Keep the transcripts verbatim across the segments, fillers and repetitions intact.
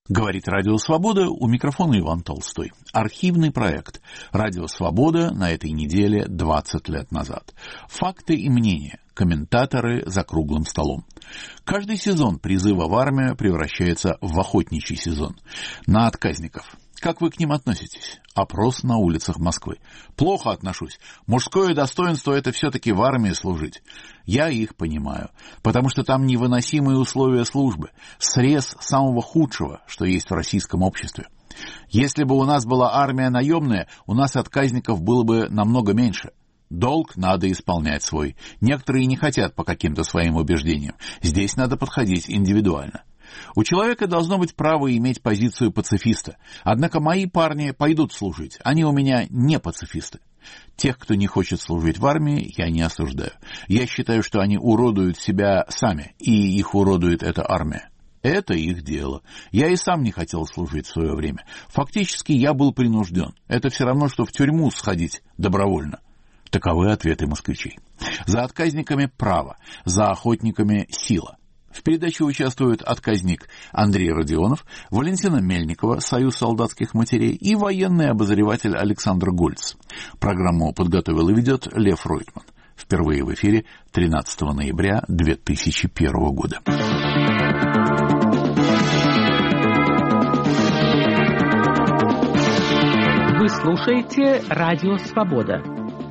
Говорит Радио Свобода, у микрофона Иван Толстой. Архивный проект «Радио Свобода» на этой неделе двадцать лет назад. Факты и мнения. Комментаторы за круглым столом. Каждый сезон призыва в армию превращается в охотничий сезон. На отказников. Как вы к ним относитесь? Опрос на улицах Москвы. Плохо отношусь. Мужское достоинство — это все-таки в армии служить. Я их понимаю, потому что там невыносимые условия службы. Срез самого худшего, что есть в российском обществе. Если бы у нас была армия наемная, у нас отказников было бы намного меньше. Долг надо исполнять свой. Некоторые не хотят по каким-то своим убеждениям. Здесь надо подходить индивидуально. У человека должно быть право иметь позицию пацифиста. Однако мои парни пойдут служить. Они у меня не пацифисты. Тех, кто не хочет служить в армии, я не осуждаю. Я считаю, что они уродуют себя сами, и их уродует эта армия. Это их дело. Я и сам не хотел служить в свое время. Фактически я был принужден. Это все равно, что в тюрьму сходить добровольно. Таковы ответы москвичей. За отказниками право, за охотниками сила. В передаче участвуют отказник Андрей Родионов, Валентина Мельникова, Союз солдатских матерей, и военный обозреватель Александр Гольц. Программу подготовил и ведет Лев Ройтман. Впервые в эфире тринадцатого ноября две тысячи первого года. Вы слушаете Радио Свобода.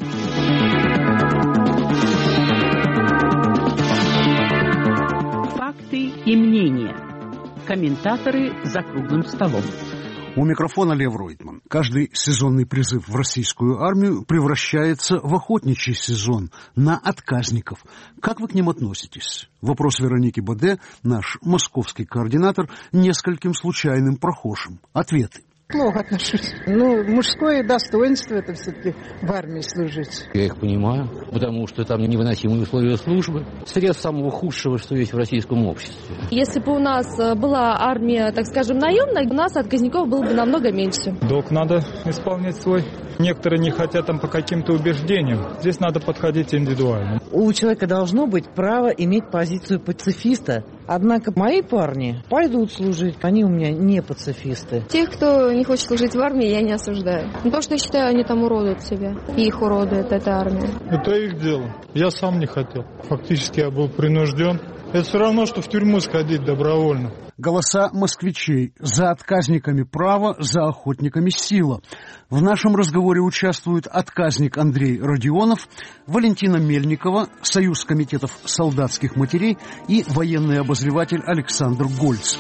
И мнения. Комментаторы за круглым столом. У микрофона Лев Ройтман. Каждый сезонный призыв в российскую армию превращается в охотничий сезон на отказников. Как вы к ним относитесь? Вопрос Вероники Боде, наш московский координатор, нескольким случайным прохожим. Ответы. Плохо отношусь. Ну, мужское достоинство — это все-таки в армии служить. Я их понимаю, потому что там невыносимые условия службы. Срез самого худшего, что есть в российском обществе. Если бы у нас была армия, так скажем, наемная, у нас отказников было бы намного меньше. Долг надо исполнять свой. Некоторые не хотят там по каким-то убеждениям. Здесь надо подходить индивидуально. У человека должно быть право иметь позицию пацифиста. Однако мои парни пойдут служить. Они у меня не пацифисты. Тех, кто не хочет служить в армии, я не осуждаю. Потому что я считаю, они там уродуют себя. И их уродует эта армия. Это их дело. Я сам не хотел. Фактически я был принужден. Это все равно, что в тюрьму сходить добровольно. Голоса москвичей. За отказниками право, за охотниками сила. В нашем разговоре участвуют отказник Андрей Родионов, Валентина Мельникова, Союз комитетов солдатских матерей и военный обозреватель Александр Гольц.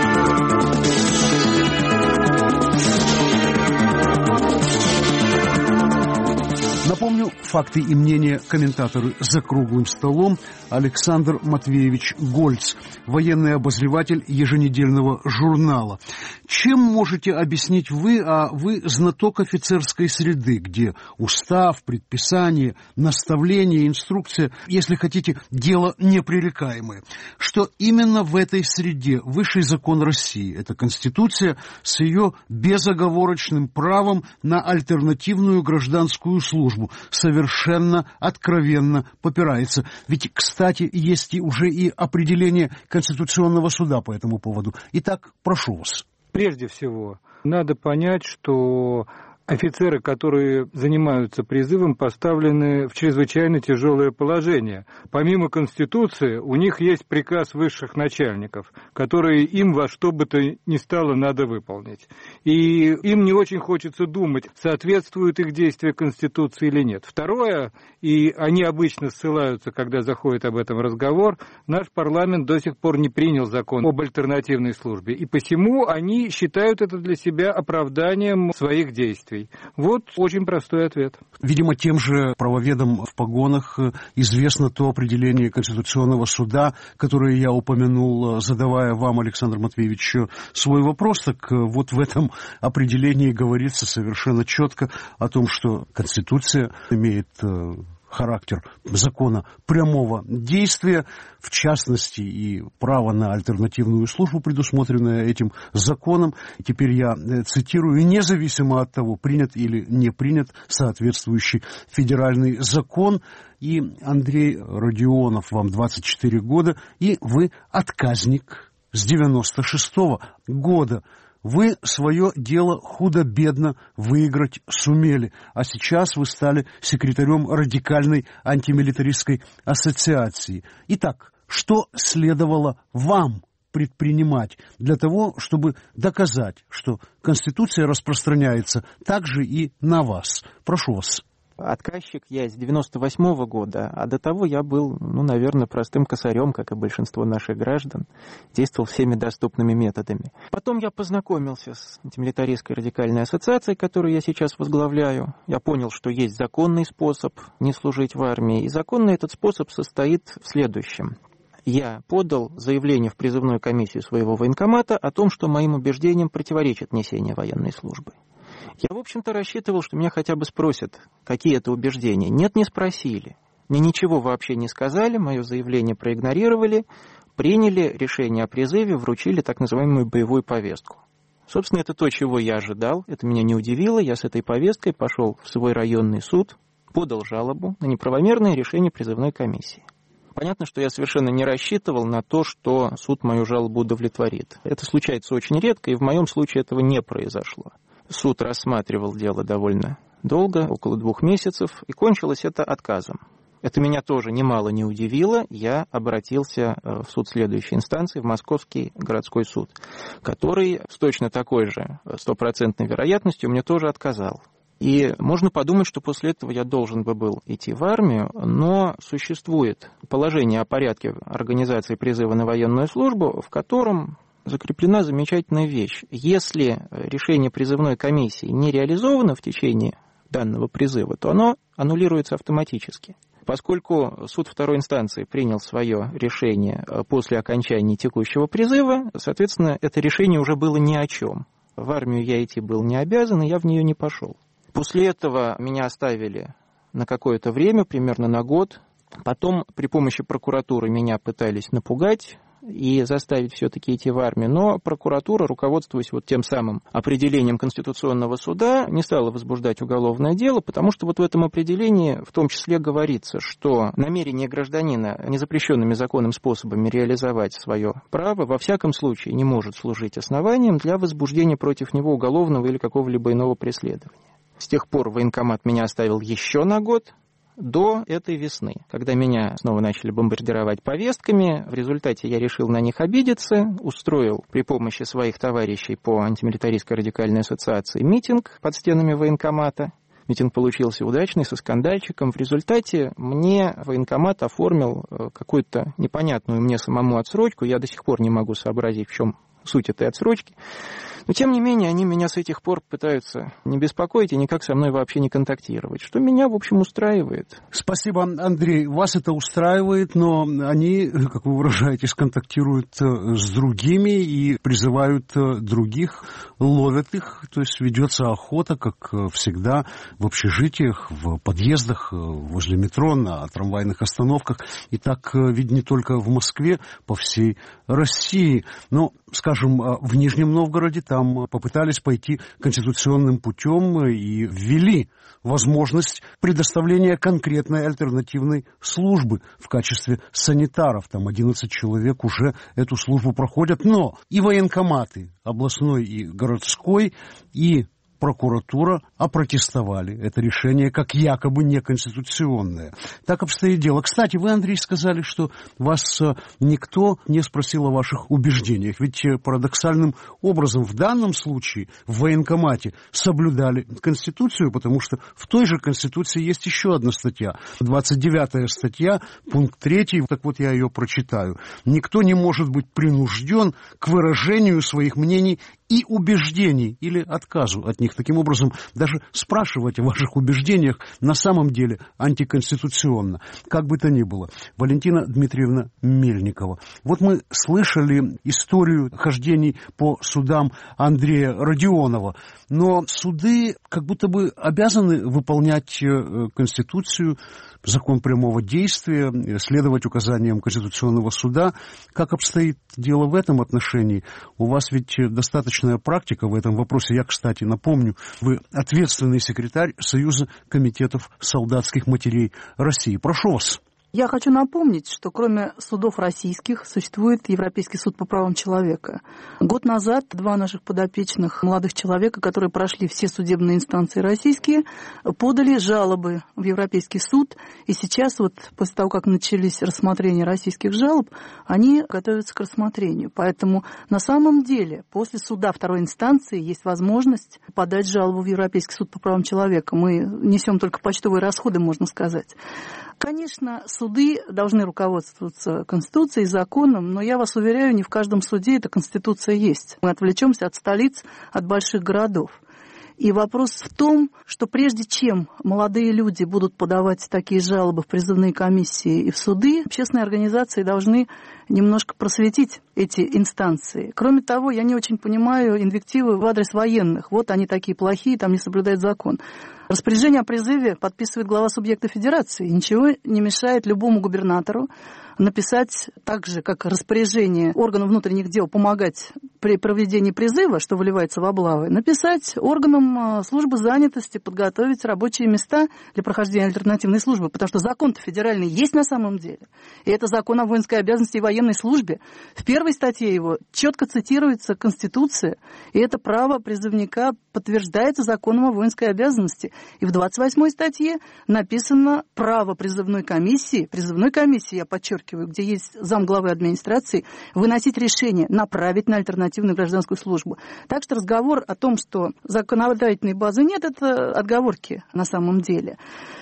Напомню, факты и мнения комментаторы за круглым столом. Александр Матвеевич Гольц, военный обозреватель еженедельного журнала. Чем можете объяснить вы, а вы знаток офицерской среды, где устав, предписание, наставление, инструкция, если хотите, дело непререкаемое, что именно в этой среде высший закон России, это Конституция с ее безоговорочным правом на альтернативную гражданскую службу, совершенно откровенно попирается. Ведь, кстати, есть и уже и определение Конституционного суда по этому поводу. Итак, прошу вас. Прежде всего, надо понять, что офицеры, которые занимаются призывом, поставлены в чрезвычайно тяжелое положение. Помимо Конституции, у них есть приказ высших начальников, который им во что бы то ни стало надо выполнить. И им не очень хочется думать, соответствуют их действия Конституции или нет. Второе, и они обычно ссылаются, когда заходит об этом разговор, наш парламент до сих пор не принял закон об альтернативной службе. И посему они считают это для себя оправданием своих действий. Вот очень простой ответ. Видимо, тем же правоведам в погонах известно то определение Конституционного суда, которое я упомянул, задавая вам, Александр Матвеевич, свой вопрос. Так вот в этом определении говорится совершенно четко о том, что Конституция имеет характер закона прямого действия, в частности, и право на альтернативную службу, предусмотренное этим законом. Теперь я цитирую: независимо от того, принят или не принят соответствующий федеральный закон. И, Андрей Родионов, вам двадцать четыре года, и вы отказник. с девяносто шестого года. Вы свое дело худо-бедно выиграть сумели, а сейчас вы стали секретарем радикальной антимилитаристской ассоциации. Итак, что следовало вам предпринимать для того, чтобы доказать, что Конституция распространяется также и на вас? Прошу вас. Отказчик я с девяносто восьмого года, а до того я был, ну, наверное, простым косарем, как и большинство наших граждан, действовал всеми доступными методами. Потом я познакомился с антимилитаристской радикальной ассоциацией, которую я сейчас возглавляю. Я понял, что есть законный способ не служить в армии, и законный этот способ состоит в следующем. Я подал заявление в призывную комиссию своего военкомата о том, что моим убеждениям противоречит несение военной службы. Я, в общем-то, рассчитывал, что меня хотя бы спросят, какие это убеждения. Нет, не спросили. Мне ничего вообще не сказали, мое заявление проигнорировали, приняли решение о призыве, вручили так называемую боевую повестку. Собственно, это то, чего я ожидал, это меня не удивило. Я с этой повесткой пошел в свой районный суд, подал жалобу на неправомерное решение призывной комиссии. Понятно, что я совершенно не рассчитывал на то, что суд мою жалобу удовлетворит. Это случается очень редко, и в моем случае этого не произошло. Суд рассматривал дело довольно долго, около двух месяцев, и кончилось это отказом. Это меня тоже немало не удивило. Я обратился в суд следующей инстанции, в Московский городской суд, который с точно такой же стопроцентной вероятностью мне тоже отказал. И можно подумать, что после этого я должен бы был идти в армию, но существует положение о порядке организации призыва на военную службу, в котором закреплена замечательная вещь. Если решение призывной комиссии не реализовано в течение данного призыва, то оно аннулируется автоматически. Поскольку суд второй инстанции принял свое решение после окончания текущего призыва, соответственно, это решение уже было ни о чем. В армию я идти был не обязан, и я в нее не пошел. После этого меня оставили на какое-то время, примерно на год. Потом при помощи прокуратуры меня пытались напугать и заставить все-таки идти в армию. Но прокуратура, руководствуясь вот тем самым определением Конституционного суда, не стала возбуждать уголовное дело, потому что вот в этом определении в том числе говорится, что намерение гражданина незапрещенными законом способами реализовать свое право во всяком случае не может служить основанием для возбуждения против него уголовного или какого-либо иного преследования. С тех пор военкомат меня оставил еще на год, до этой весны, когда меня снова начали бомбардировать повестками. В результате я решил на них обидеться, устроил при помощи своих товарищей по антимилитаристской радикальной ассоциации митинг под стенами военкомата. Митинг получился удачный, со скандальчиком. В результате мне военкомат оформил какую-то непонятную мне самому отсрочку. Я до сих пор не могу сообразить, в чем суть этой отсрочки. Но, тем не менее, они меня с этих пор пытаются не беспокоить и никак со мной вообще не контактировать, что меня, в общем, устраивает. Спасибо, Андрей. Вас это устраивает, но они, как вы выражаетесь, контактируют с другими и призывают других, ловят их. То есть ведется охота, как всегда, в общежитиях, в подъездах, возле метро, на трамвайных остановках. И так ведь не только в Москве, по всей России. Но, скажем, в Нижнем Новгороде там попытались пойти конституционным путем и ввели возможность предоставления конкретной альтернативной службы в качестве санитаров. Там одиннадцать человек уже эту службу проходят. Но и военкоматы областной и городской, и прокуратура опротестовали это решение как якобы неконституционное. Так обстоит дело. Кстати, вы, Андрей, сказали, что вас никто не спросил о ваших убеждениях. Ведь парадоксальным образом в данном случае в военкомате соблюдали Конституцию, потому что в той же Конституции есть еще одна статья. двадцать девятая статья, пункт третий. Так вот, я ее прочитаю. Никто не может быть принужден к выражению своих мнений и убеждений или отказу от них. Таким образом, даже спрашивать о ваших убеждениях на самом деле антиконституционно. Как бы то ни было. Валентина Дмитриевна Мельникова. Вот мы слышали историю хождений по судам Андрея Родионова. Но суды как будто бы обязаны выполнять Конституцию, закон прямого действия, следовать указаниям Конституционного суда. Как обстоит дело в этом отношении? У вас ведь достаточная практика в этом вопросе. Я, кстати, напомню, вы ответственный секретарь Союза комитетов солдатских матерей России. Прошу вас. Я хочу напомнить, что кроме судов российских существует Европейский суд по правам человека. Год назад два наших подопечных молодых человека, которые прошли все судебные инстанции российские, подали жалобы в Европейский суд. И сейчас, вот после того, как начались рассмотрения российских жалоб, они готовятся к рассмотрению. Поэтому на самом деле после суда второй инстанции есть возможность подать жалобу в Европейский суд по правам человека. Мы несем только почтовые расходы, можно сказать. Конечно, суды должны руководствоваться Конституцией, законом, но я вас уверяю, не в каждом суде эта Конституция есть. Мы отвлечемся от столиц, от больших городов. И вопрос в том, что прежде чем молодые люди будут подавать такие жалобы в призывные комиссии и в суды, общественные организации должны немножко просветить эти инстанции. Кроме того, я не очень понимаю инвективы в адрес военных. Вот они такие плохие, там не соблюдают закон. Распоряжение о призыве подписывает глава субъекта федерации. Ничего не мешает любому губернатору написать так же, как распоряжение органу внутренних дел помогать при проведении призыва, что выливается в облавы, написать органам службы занятости, подготовить рабочие места для прохождения альтернативной службы, потому что закон-то федеральный есть на самом деле. И это закон о воинской обязанности и военной службе. В первой статье его четко цитируется Конституция, и это право призывника подтверждается законом о воинской обязанности. И в двадцать восьмой статье написано право призывной комиссии, призывной комиссии, я подчеркиваю, где есть замглавы администрации, выносить решение, направить на альтернативную гражданскую службу. Так что разговор о том, что законодательной базы нет, это отговорки на самом деле.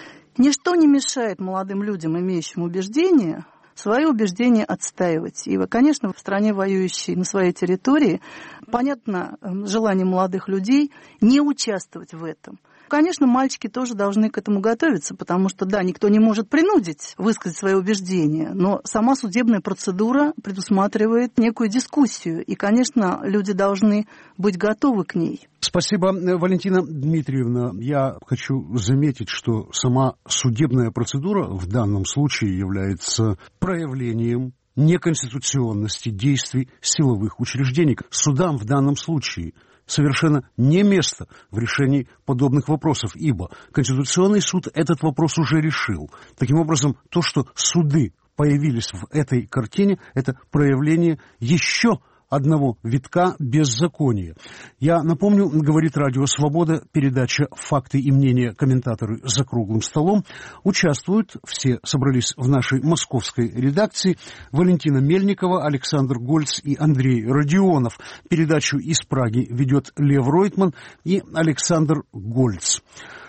Ничто не мешает молодым людям, имеющим убеждения, свои убеждения отстаивать. И, конечно, в стране, воюющей на своей территории, понятно желание молодых людей не участвовать в этом. Конечно, мальчики тоже должны к этому готовиться, потому что, да, никто не может принудить высказать свои убеждения, но сама судебная процедура предусматривает некую дискуссию, и, конечно, люди должны быть готовы к ней. Спасибо, Валентина Дмитриевна. Я хочу заметить, что сама судебная процедура в данном случае является проявлением неконституционности действий силовых учреждений. Судам в данном случае совершенно не место в решении подобных вопросов, ибо Конституционный суд этот вопрос уже решил. Таким образом, то, что суды появились в этой картине, это проявление еще одного витка беззакония. Я напомню, говорит Радио Свобода, передача «Факты и мнения. Комментаторы за круглым столом». Участвуют, все собрались в нашей московской редакции, Валентина Мельникова, Александр Гольц и Андрей Родионов. Передачу из Праги ведет Лев Ройтман и Александр Гольц.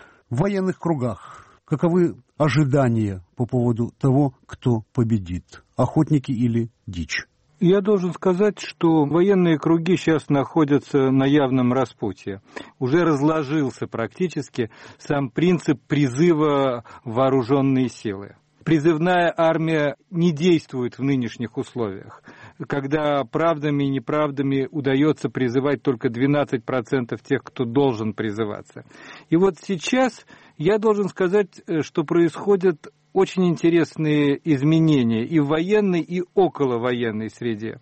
В военных кругах каковы ожидания по поводу того, кто победит? Охотники или дичь? Я должен сказать, что военные круги сейчас находятся на явном распутье. Уже разложился практически сам принцип призыва в вооруженные силы. Призывная армия не действует в нынешних условиях, когда правдами и неправдами удается призывать только двенадцать процентов тех, кто должен призываться. И вот сейчас я должен сказать, что происходят очень интересные изменения и в военной, и околовоенной среде.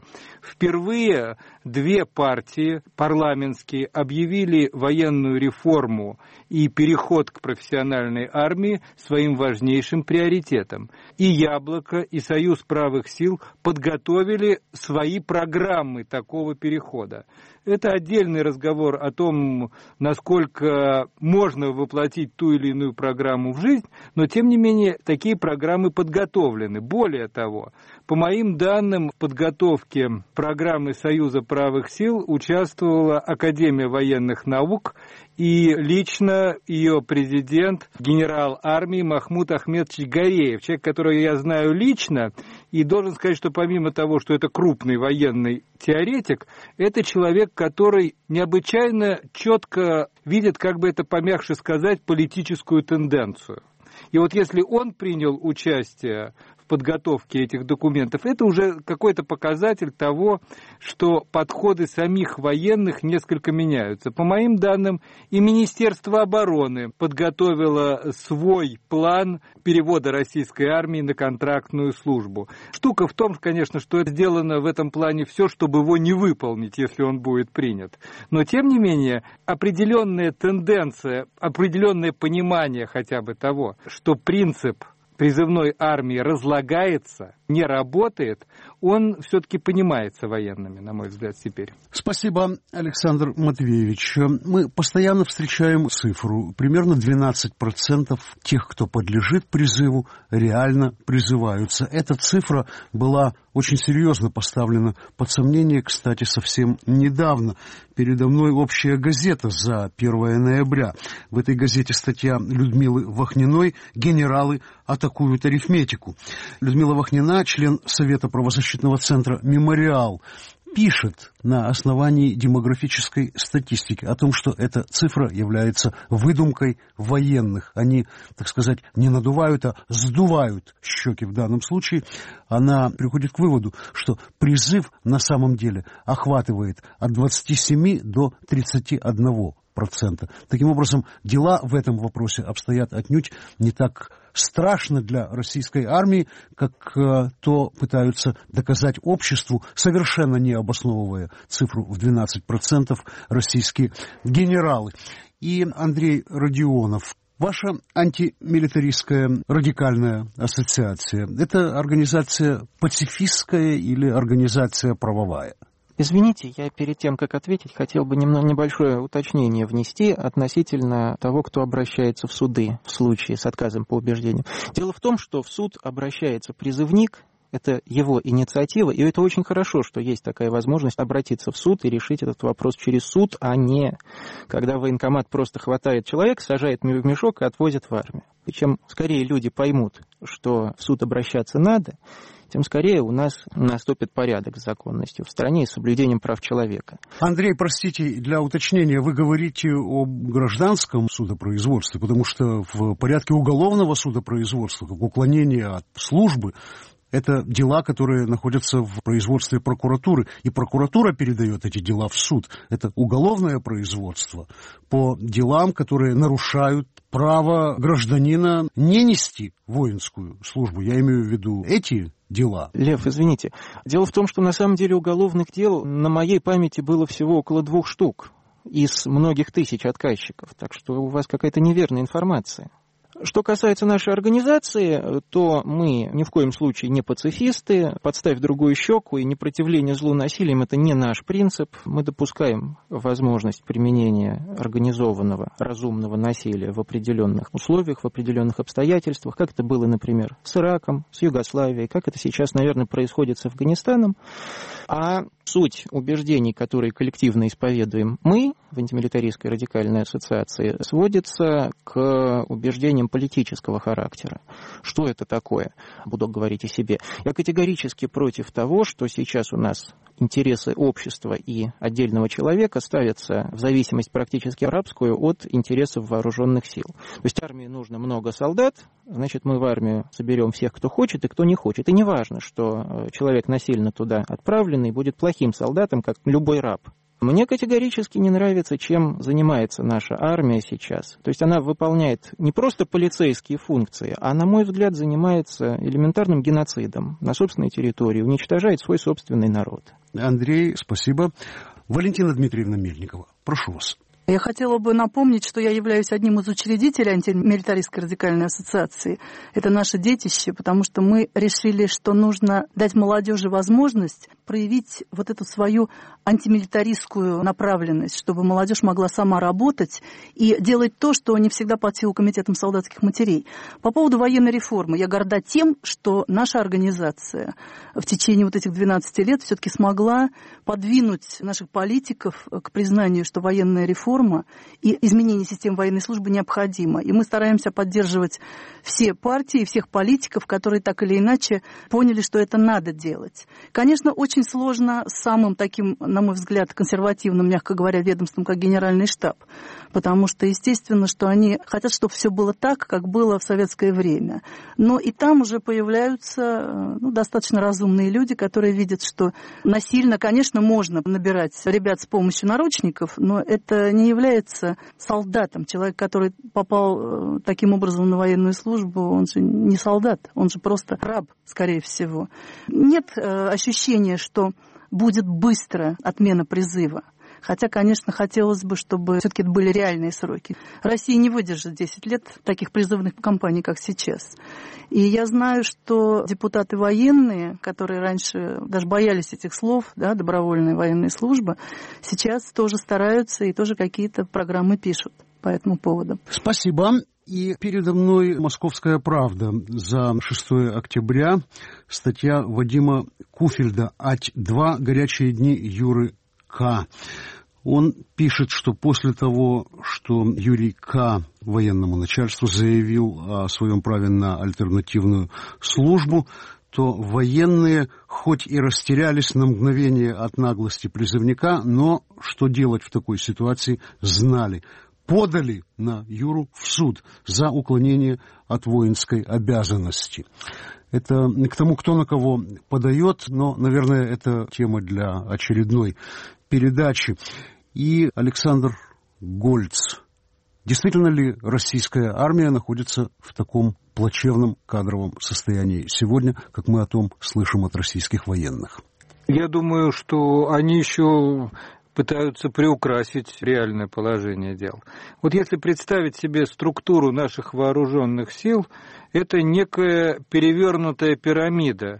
Впервые две партии парламентские объявили военную реформу и переход к профессиональной армии своим важнейшим приоритетом. И «Яблоко», и Союз правых сил подготовили свои программы такого перехода. Это отдельный разговор о том, насколько можно воплотить ту или иную программу в жизнь, но, тем не менее, такие программы подготовлены. Более того, по моим данным, в подготовке программы Союза правых сил участвовала Академия военных наук, и лично ее президент, генерал армии Махмуд Ахмедович Гореев, человек, которого я знаю лично, и должен сказать, что помимо того, что это крупный военный теоретик, это человек, который необычайно четко видит, как бы это помягче сказать, политическую тенденцию. И вот если он принял участие в подготовке этих документов, это уже какой-то показатель того, что подходы самих военных несколько меняются. По моим данным, и Министерство обороны подготовило свой план перевода российской армии на контрактную службу. Штука в том, конечно, что это сделано в этом плане все, чтобы его не выполнить, если он будет принят. Но, тем не менее, определенная тенденция, определенное понимание хотя бы того, что принцип призывной армии разлагается, не работает, он все-таки понимается военными, на мой взгляд, теперь. Спасибо, Александр Матвеевич. Мы постоянно встречаем цифру. Примерно двенадцать процентов тех, кто подлежит призыву, реально призываются. Эта цифра была очень серьезно поставлена под сомнение, кстати, совсем недавно. Передо мной общая газета за первое ноября. В этой газете статья Людмилы Вахниной «Генералы атакуют арифметику». Людмила Вахнина, член Совета правозащитного центра «Мемориал», пишет на основании демографической статистики о том, что эта цифра является выдумкой военных. Они, так сказать, не надувают, а сдувают щеки в данном случае. Она приходит к выводу, что призыв на самом деле охватывает от двадцати семи до тридцати одного процента. Таким образом, дела в этом вопросе обстоят отнюдь не так страшно для российской армии, как э, то пытаются доказать обществу, совершенно не обосновывая цифру в двенадцать процентов российские генералы. И Андрей Родионов. Ваша антимилитаристская радикальная ассоциация – это организация пацифистская или организация правовая? Извините, я перед тем, как ответить, хотел бы немного небольшое уточнение внести относительно того, кто обращается в суды в случае с отказом по убеждению. Дело в том, что в суд обращается призывник, это его инициатива, и это очень хорошо, что есть такая возможность обратиться в суд и решить этот вопрос через суд, а не когда военкомат просто хватает человека, сажает в мешок и отвозит в армию. И чем скорее люди поймут, что в суд обращаться надо, тем скорее у нас наступит порядок с законностью в стране и с соблюдением прав человека. Андрей, простите, для уточнения, вы говорите о гражданском судопроизводстве, потому что в порядке уголовного судопроизводства, как уклонение от службы, это дела, которые находятся в производстве прокуратуры, и прокуратура передает эти дела в суд. Это уголовное производство по делам, которые нарушают право гражданина не нести воинскую службу. Я имею в виду эти дела. Лев, извините. Дело в том, что на самом деле уголовных дел на моей памяти было всего около двух штук из многих тысяч отказчиков. Так что у вас какая-то неверная информация. Что касается нашей организации, то мы ни в коем случае не пацифисты. Подставь другую щеку, и непротивление злу насилием – это не наш принцип. Мы допускаем возможность применения организованного, разумного насилия в определенных условиях, в определенных обстоятельствах, как это было, например, с Ираком, с Югославией, как это сейчас, наверное, происходит с Афганистаном. А суть убеждений, которые коллективно исповедуем мы в антимилитаристской радикальной ассоциации, сводится к убеждениям политического характера. Что это такое? Буду говорить о себе. Я категорически против того, что сейчас у нас интересы общества и отдельного человека ставятся в зависимость практически рабскую от интересов вооруженных сил. То есть армии нужно много солдат, значит, мы в армию соберем всех, кто хочет и кто не хочет. И не важно, что человек насильно туда отправленный будет плохим солдатом, как любой раб. Мне категорически не нравится, чем занимается наша армия сейчас. То есть она выполняет не просто полицейские функции, а, на мой взгляд, занимается элементарным геноцидом на собственной территории, уничтожает свой собственный народ. Андрей, спасибо. Валентина Дмитриевна Мельникова, прошу вас. Я хотела бы напомнить, что я являюсь одним из учредителей антимилитаристской радикальной ассоциации. Это наше детище, потому что мы решили, что нужно дать молодежи возможность проявить вот эту свою антимилитаристскую направленность, чтобы молодежь могла сама работать и делать то, что не всегда под силу комитетам солдатских матерей. По поводу военной реформы я горда тем, что наша организация в течение вот этих двенадцати лет все-таки смогла подвинуть наших политиков к признанию, что военная реформа и изменение системы военной службы необходимо. И мы стараемся поддерживать все партии, всех политиков, которые так или иначе поняли, что это надо делать. Конечно, очень сложно с самым таким, на мой взгляд, консервативным, мягко говоря, ведомством, как Генеральный штаб. Потому что, естественно, что они хотят, чтобы все было так, как было в советское время. Но и там уже появляются ну, достаточно разумные люди, которые видят, что насильно, конечно, можно набирать ребят с помощью наручников, но это не является солдатом. Человек, который попал таким образом на военную службу, он же не солдат, он же просто раб, скорее всего. Нет ощущения, что будет быстро отмена призыва. Хотя, конечно, хотелось бы, чтобы все-таки были реальные сроки. Россия не выдержит десять лет таких призывных кампаний, как сейчас. И я знаю, что депутаты военные, которые раньше даже боялись этих слов, да, добровольная военная служба, сейчас тоже стараются и тоже какие-то программы пишут по этому поводу. Спасибо. И передо мной «Московская правда» за шестое октября. Статья Вадима Куфельда «Ать-два. Горячие дни Юры К». Он пишет, что после того, что Юрий К. военному начальству заявил о своем праве на альтернативную службу, то военные хоть и растерялись на мгновение от наглости призывника, но что делать в такой ситуации знали. Подали на Юру в суд за уклонение от воинской обязанности. Это к тому, кто на кого подает, но, наверное, это тема для очередной передачи. И Александр Гольц. Действительно ли российская армия находится в таком плачевном кадровом состоянии сегодня, как мы о том слышим от российских военных? Я думаю, что они еще пытаются приукрасить реальное положение дел. Вот если представить себе структуру наших вооруженных сил, это некая перевернутая пирамида,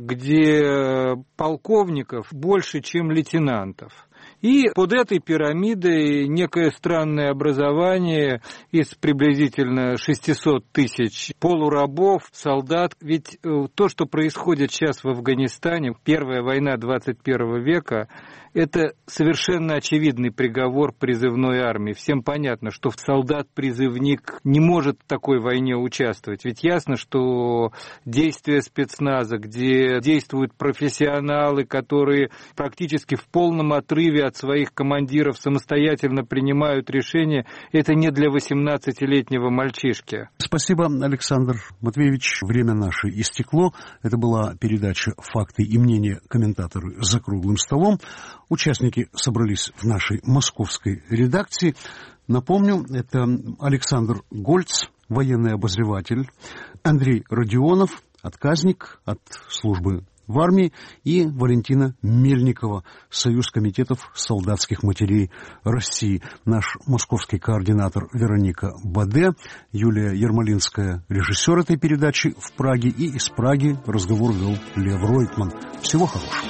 где полковников больше, чем лейтенантов. И под этой пирамидой некое странное образование из приблизительно шестьсот тысяч полурабов, солдат. Ведь то, что происходит сейчас в Афганистане, первая война двадцать первого века, это совершенно очевидный приговор призывной армии. Всем понятно, что солдат-призывник не может в такой войне участвовать. Ведь ясно, что действия спецназа, где действуют профессионалы, которые практически в полном отрыве от своих командиров самостоятельно принимают решения, это не для восемнадцатилетнего мальчишки. Спасибо, Александр Матвеевич. Время наше истекло. Это была передача «Факты и мнения. Комментаторы за круглым столом». Участники собрались в нашей московской редакции. Напомню, это Александр Гольц, военный обозреватель, Андрей Родионов, отказник от службы в армии, и Валентина Мельникова, Союз комитетов солдатских матерей России. Наш московский координатор Вероника Баде, Юлия Ермолинская, режиссер этой передачи в Праге, и из Праги разговор вел Лев Ройтман. Всего хорошего.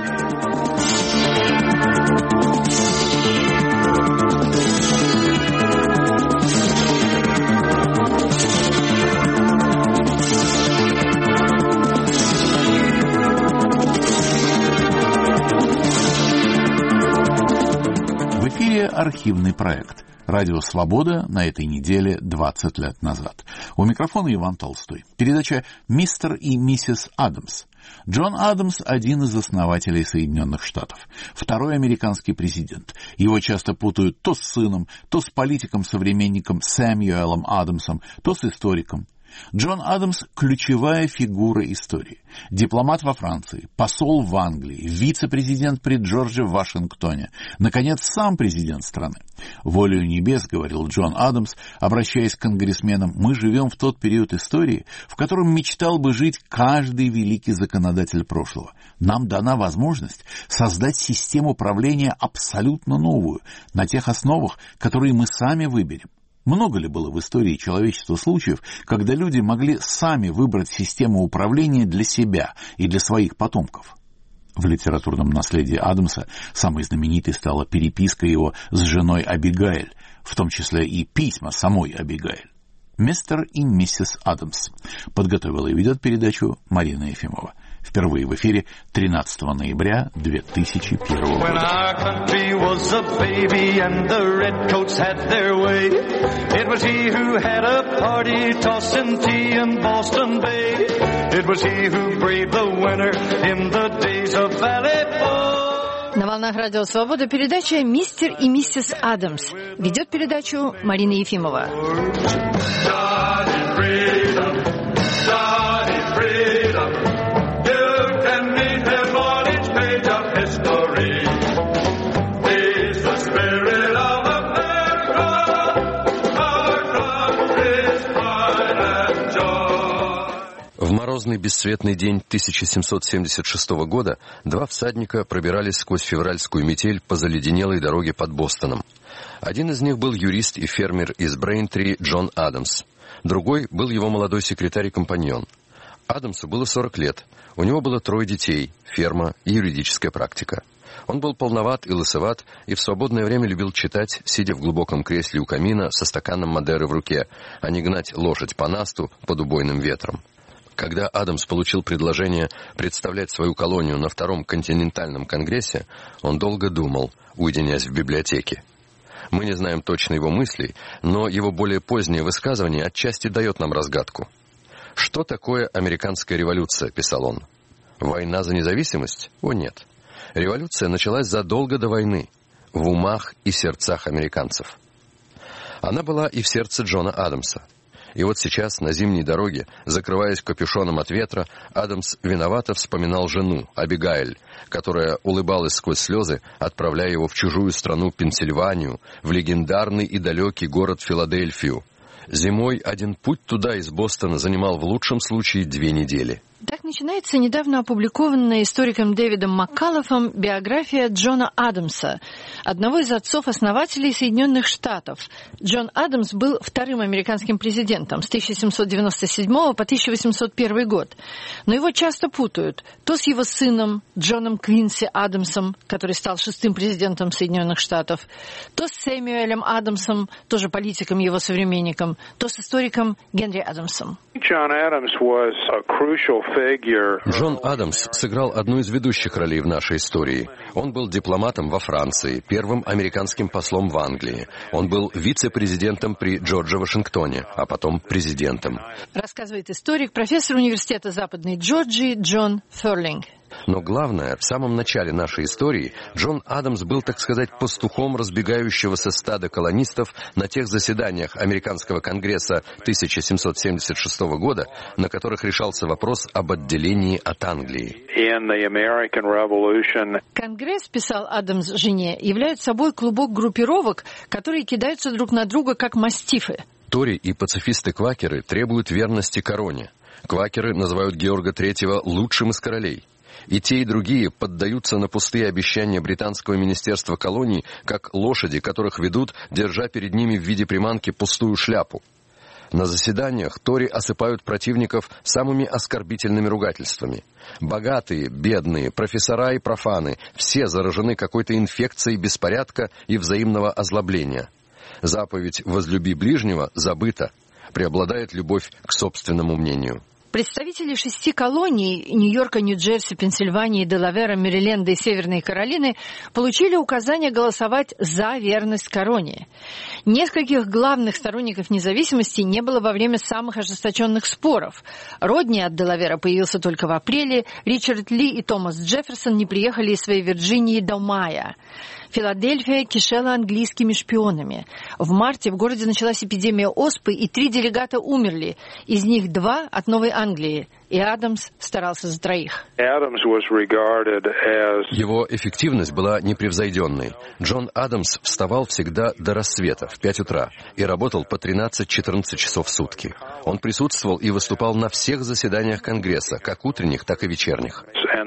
Архивный проект. Радио «Свобода» на этой неделе двадцать лет назад. У микрофона Иван Толстой. Передача «Мистер и миссис Адамс». Джон Адамс – один из основателей Соединенных Штатов. Второй американский президент. Его часто путают то с сыном, то с политиком-современником Сэмюэлом Адамсом, то с историком. Джон Адамс – ключевая фигура истории. Дипломат во Франции, посол в Англии, вице-президент при Джордже в Вашингтоне, наконец, сам президент страны. «Волею небес, — говорил Джон Адамс, обращаясь к конгрессменам, — мы живем в тот период истории, в котором мечтал бы жить каждый великий законодатель прошлого. Нам дана возможность создать систему правления абсолютно новую, на тех основах, которые мы сами выберем. Много ли было в истории человечества случаев, когда люди могли сами выбрать систему управления для себя и для своих потомков?» В литературном наследии Адамса самой знаменитой стала переписка его с женой Абигайль, в том числе и письма самой Абигайль. «Мистер и миссис Адамс». Подготовила и ведет передачу Марина Ефимова. Впервые в эфире тринадцатого ноября две тысячи первого года. На волнах Радио Свобода передача «Мистер и миссис Адамс». Ведет передачу Марина Ефимова. В мороз морозный бесцветный день тысяча семьсот семьдесят шестого года два всадника пробирались сквозь февральскую метель по заледенелой дороге под Бостоном. Один из них был юрист и фермер из Брейнтри Джон Адамс. Другой был его молодой секретарь и компаньон. Адамсу было сорок лет. У него было трое детей, ферма и юридическая практика. Он был полноват и лысоват, и в свободное время любил читать, сидя в глубоком кресле у камина со стаканом Мадеры в руке, а не гнать лошадь по насту под убойным ветром. Когда Адамс получил предложение представлять свою колонию на Втором континентальном конгрессе, он долго думал, уединяясь в библиотеке. Мы не знаем точно его мыслей, но его более позднее высказывание отчасти дает нам разгадку. «Что такое американская революция?» – писал он. «Война за независимость? О, нет. Революция началась задолго до войны, в умах и сердцах американцев». Она была и в сердце Джона Адамса. И вот сейчас, на зимней дороге, закрываясь капюшоном от ветра, Адамс виновато вспоминал жену, Абигайль, которая улыбалась сквозь слезы, отправляя его в чужую страну Пенсильванию, в легендарный и далекий город Филадельфию. Зимой один путь туда из Бостона занимал в лучшем случае две недели. Так начинается недавно опубликованная историком Дэвидом Маккаллофом биография Джона Адамса, одного из отцов-основателей Соединенных Штатов. Джон Адамс был вторым американским президентом с тысяча семьсот девяносто седьмого по тысяча восемьсот первый год. Но его часто путают то с его сыном Джоном Квинси Адамсом, который стал шестым президентом Соединенных Штатов, то с Сэмюэлем Адамсом, тоже политиком, его современником, то с историком Генри Адамсом. Джон Адамс сыграл одну из ведущих ролей в нашей истории. Он был дипломатом во Франции, первым американским послом в Англии. Он был вице-президентом при Джордже Вашингтоне, а потом президентом. Рассказывает историк, профессор университета Западной Джорджии Джон Ферлинг. Но главное, в самом начале нашей истории Джон Адамс был, так сказать, пастухом разбегающегося стада колонистов на тех заседаниях Американского конгресса тысяча семьсот семьдесят шестого года, на которых решался вопрос об отделении от Англии. Конгресс, писал Адамс жене, является собой клубок группировок, которые кидаются друг на друга, как мастифы. Тори и пацифисты-квакеры требуют верности короне. Квакеры называют Георга Третьего лучшим из королей. И те, и другие поддаются на пустые обещания британского министерства колоний, как лошади, которых ведут, держа перед ними в виде приманки пустую шляпу. На заседаниях тори осыпают противников самыми оскорбительными ругательствами. Богатые, бедные, профессора и профаны – все заражены какой-то инфекцией беспорядка и взаимного озлобления. Заповедь «возлюби ближнего» забыта. Преобладает любовь к собственному мнению. Представители шести колоний – Нью-Йорка, Нью-Джерси, Пенсильвании, Делавера, Мэриленда и Северной Каролины – получили указание голосовать за верность короне. Нескольких главных сторонников независимости не было во время самых ожесточенных споров. Родни от Делавера появился только в апреле, Ричард Ли и Томас Джефферсон не приехали из своей Вирджинии до мая. Филадельфия кишела английскими шпионами. В марте в городе началась эпидемия оспы, и три делегата умерли. Из них два от Новой Англии. И Адамс старался за троих. Его эффективность была непревзойденной. Джон Адамс вставал всегда до рассвета, в пять утра, и работал по тринадцать-четырнадцать часов в сутки. Он присутствовал и выступал на всех заседаниях Конгресса, как утренних, так и вечерних.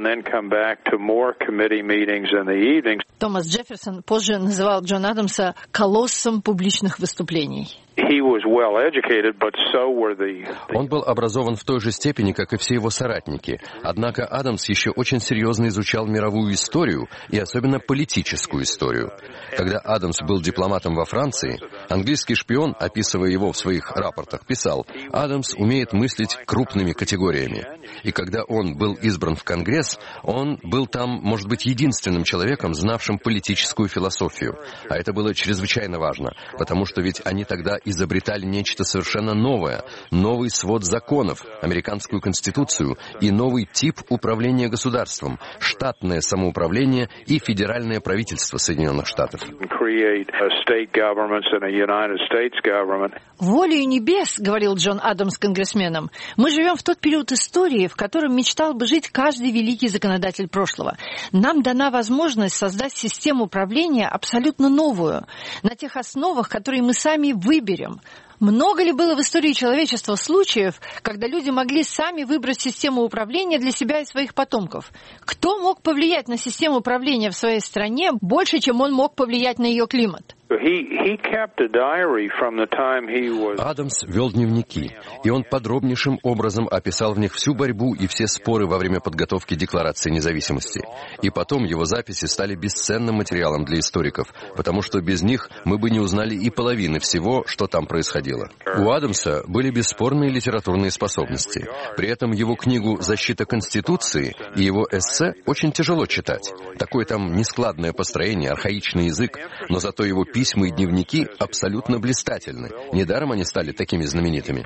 Томас Джефферсон позже называл Джона Адамса колоссом публичных выступлений. Он был образован в той же степени, как и все его соратники. Однако Адамс еще очень серьезно изучал мировую историю и особенно политическую историю. Когда Адамс был дипломатом во Франции, английский шпион, описывая его в своих рапортах, писал: «Адамс умеет мыслить крупными категориями». И когда он был избран в Конгресс, он был там, может быть, единственным человеком, знавшим политическую философию. А это было чрезвычайно важно, потому что ведь они тогда изобретали нечто совершенно новое, новый свод законов, американскую конституцию и новый тип управления государством, штатное самоуправление и федеральное правительство Соединенных Штатов. «Волею небес, — говорил Джон Адамс конгрессменам, — мы живем в тот период истории, в котором мечтал бы жить каждый великий законодатель прошлого. Нам дана возможность создать систему управления абсолютно новую, на тех основах, которые мы сами выберем. Много ли было в истории человечества случаев, когда люди могли сами выбрать систему управления для себя и своих потомков? Кто мог повлиять на систему управления в своей стране больше, чем он мог повлиять на ее климат? Адамс вел дневники, и он подробнейшим образом описал в них всю борьбу и все споры во время подготовки Декларации независимости. И потом его записи стали бесценным материалом для историков, потому что без них мы бы не узнали и половины всего, что там происходило. У Адамса были бесспорные литературные способности. При этом его книгу «Защита Конституции» и его эссе очень тяжело читать. Такое там нескладное построение, архаичный язык, но зато его письма Письма и дневники абсолютно блистательны. Недаром они стали такими знаменитыми.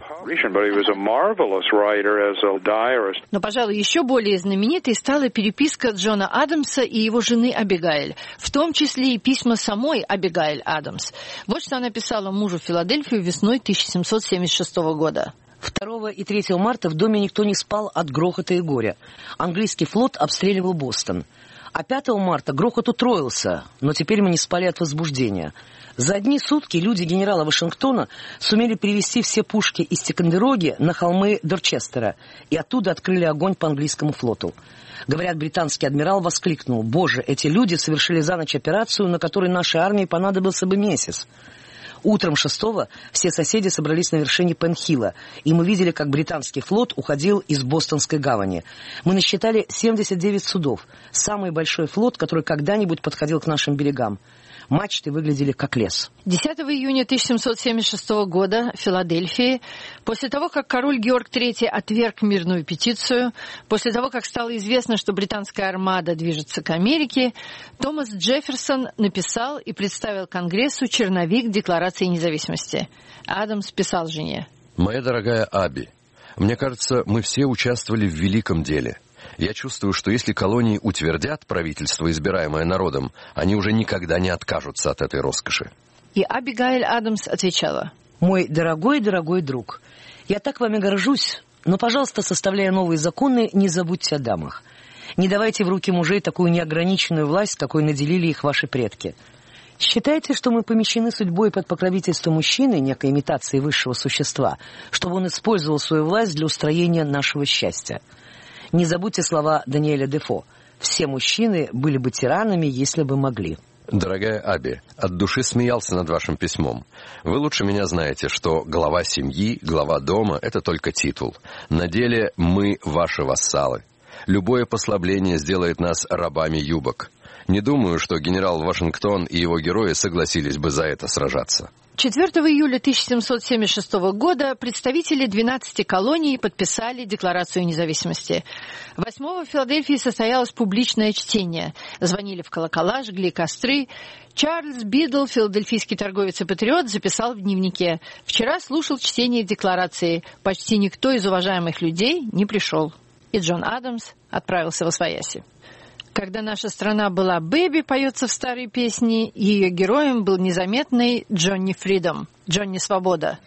Но, пожалуй, еще более знаменитой стала переписка Джона Адамса и его жены Абигайль, в том числе и письма самой Абигайль Адамс. Вот что она писала мужу в Филадельфию весной тысяча семьсот семьдесят шестого года. второго и третьего марта в доме никто не спал от грохота и горя. Английский флот обстреливал Бостон. А пятого марта грохот утроился, но теперь мы не спали от возбуждения. За одни сутки люди генерала Вашингтона сумели перевести все пушки из Тикондероги на холмы Дорчестера и оттуда открыли огонь по английскому флоту. Говорят, британский адмирал воскликнул: «Боже, эти люди совершили за ночь операцию, на которой нашей армии понадобился бы месяц». Утром шестого все соседи собрались на вершине Пенхилла, и мы видели, как британский флот уходил из Бостонской гавани. Мы насчитали семьдесят девять судов, самый большой флот, который когда-нибудь подходил к нашим берегам. Мачты выглядели как лес. десятого июня тысяча семьсот семьдесят шестого года в Филадельфии, после того, как король Георг третий отверг мирную петицию, после того, как стало известно, что британская армада движется к Америке, Томас Джефферсон написал и представил Конгрессу черновик Декларации независимости. Адамс писал жене: «Моя дорогая Аби, мне кажется, мы все участвовали в великом деле. Я чувствую, что если колонии утвердят правительство, избираемое народом, они уже никогда не откажутся от этой роскоши». И Абигайль Адамс отвечала: «Мой дорогой-дорогой друг, я так вами горжусь, но, пожалуйста, составляя новые законы, не забудьте о дамах. Не давайте в руки мужей такую неограниченную власть, какой наделили их ваши предки. Считайте, что мы помещены судьбой под покровительство мужчины, некой имитации высшего существа, чтобы он использовал свою власть для устроения нашего счастья. Не забудьте слова Даниэля Дефо: «Все мужчины были бы тиранами, если бы могли». Дорогая Аби, от души смеялся над вашим письмом. Вы лучше меня знаете, что глава семьи, глава дома — это только титул. На деле мы ваши вассалы. Любое послабление сделает нас рабами юбок. Не думаю, что генерал Вашингтон и его герои согласились бы за это сражаться». четвёртого июля тысяча семьсот семьдесят шестого года представители двенадцати колоний подписали Декларацию независимости. восьмого в Филадельфии состоялось публичное чтение. Звонили в колокола, жгли костры. Чарльз Бидл, филадельфийский торговец и патриот, записал в дневнике: «Вчера слушал чтение Декларации. Почти никто из уважаемых людей не пришел». И Джон Адамс отправился восвояси. Когда наша страна была бэби, поется в старой песне, ее героем был незаметный Джонни Фридом, Джонни Свобода.